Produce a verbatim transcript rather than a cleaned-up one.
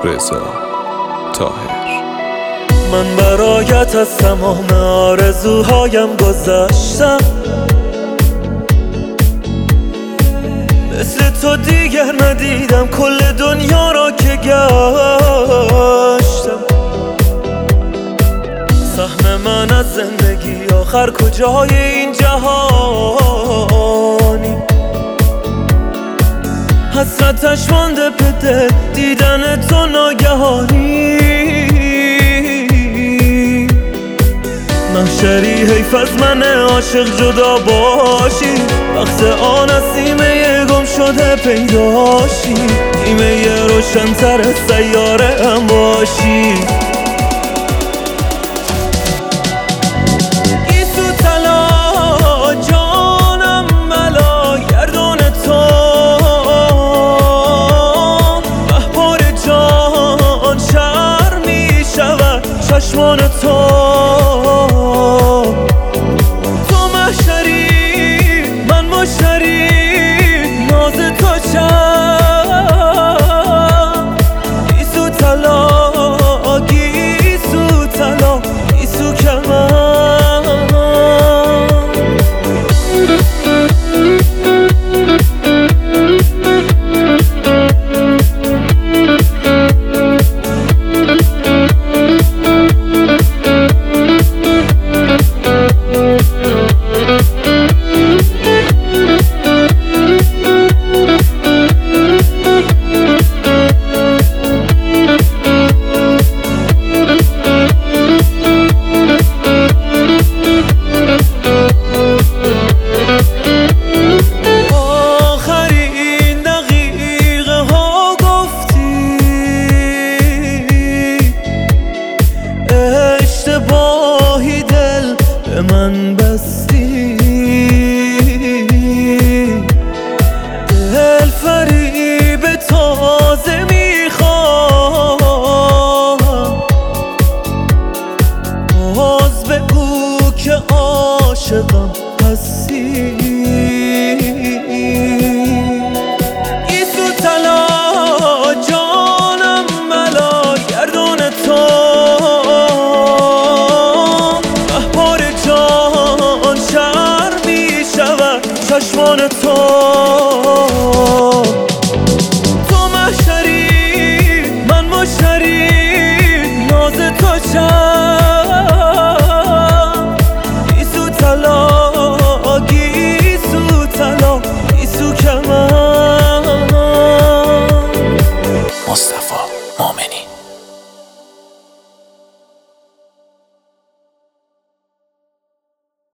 رضا طاهر. من برایت از تمام آرزوهایم گذشتم، مثل تو دیگر ندیدم کل دنیا را که گشتم. سهم من از زندگی آخر کجای این جهانی؟ حسرتش مانده به دل دیدن تو ناگهانی. محشری حیف از من عاشق جدا باشی، وقت آن از سیمه گم شده پیداشی، نیمه روشن‌تر سیاره هم باشی. گیسو طلا جانم ملا گردون تو، محبار جان شر می شود چشمان تو. من بستی دل فریب تازه میخوام، باز بگو که عاشقم